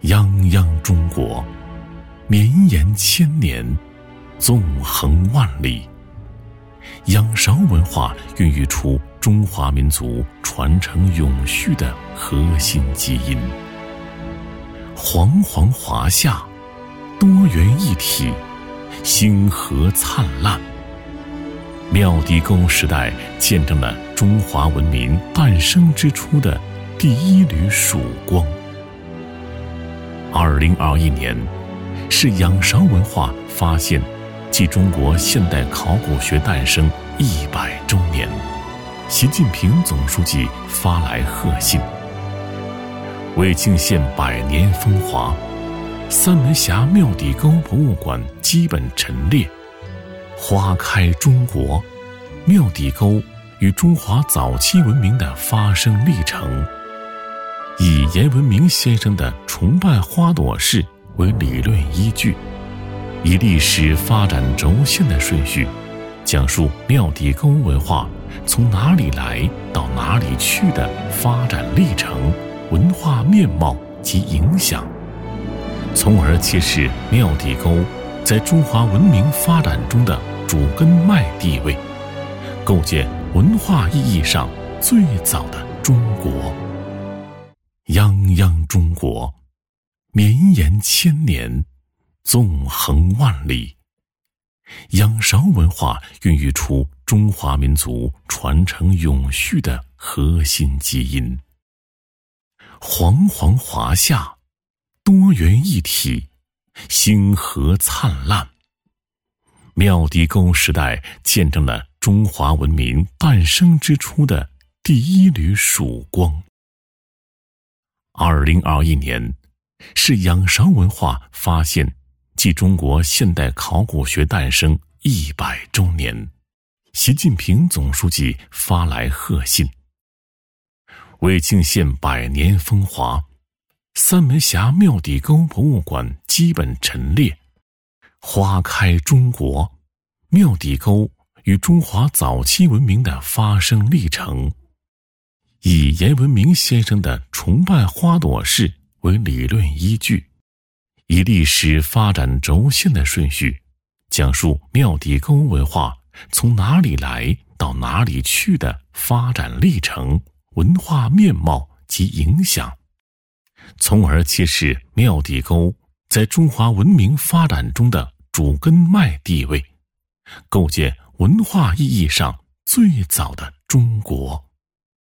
泱泱中国，绵延千年，纵横万里。仰韶文化孕育出中华民族传承永续的核心基因。煌煌华夏，多元一体，星河灿烂。庙底沟时代见证了中华文明诞生之初的第一缕曙光。2021年是仰韶文化发现暨中国现代考古学诞生100周年，习近平总书记发来贺信。为庆献100年风华，三门峡庙底沟博物馆基本陈列花开中国，庙底沟与中华早期文明的发生历程，以严文明先生的崇拜花朵式为理论依据，以历史发展轴线的顺序，讲述庙底沟文化从哪里来到哪里去的发展历程、文化面貌及影响，从而揭示庙底沟在中华文明发展中的主根脉地位，构建文化意义上最早的中国。泱泱中国，绵延千年，纵横万里。仰韶文化孕育出中华民族传承永续的核心基因。煌煌华夏，多元一体，星河灿烂。庙底沟时代见证了中华文明诞生之初的第一缕曙光。2021年是仰韶文化发现暨中国现代考古学诞生100周年，习近平总书记发来贺信。为庆献100年风华，三门峡庙底沟博物馆基本陈列花开中国，庙底沟与中华早期文明的发生历程，以严文明先生的崇拜花朵式为理论依据，以历史发展轴线的顺序，讲述庙底沟文化从哪里来到哪里去的发展历程、文化面貌及影响，从而揭示庙底沟在中华文明发展中的主根脉地位，构建文化意义上最早的中国。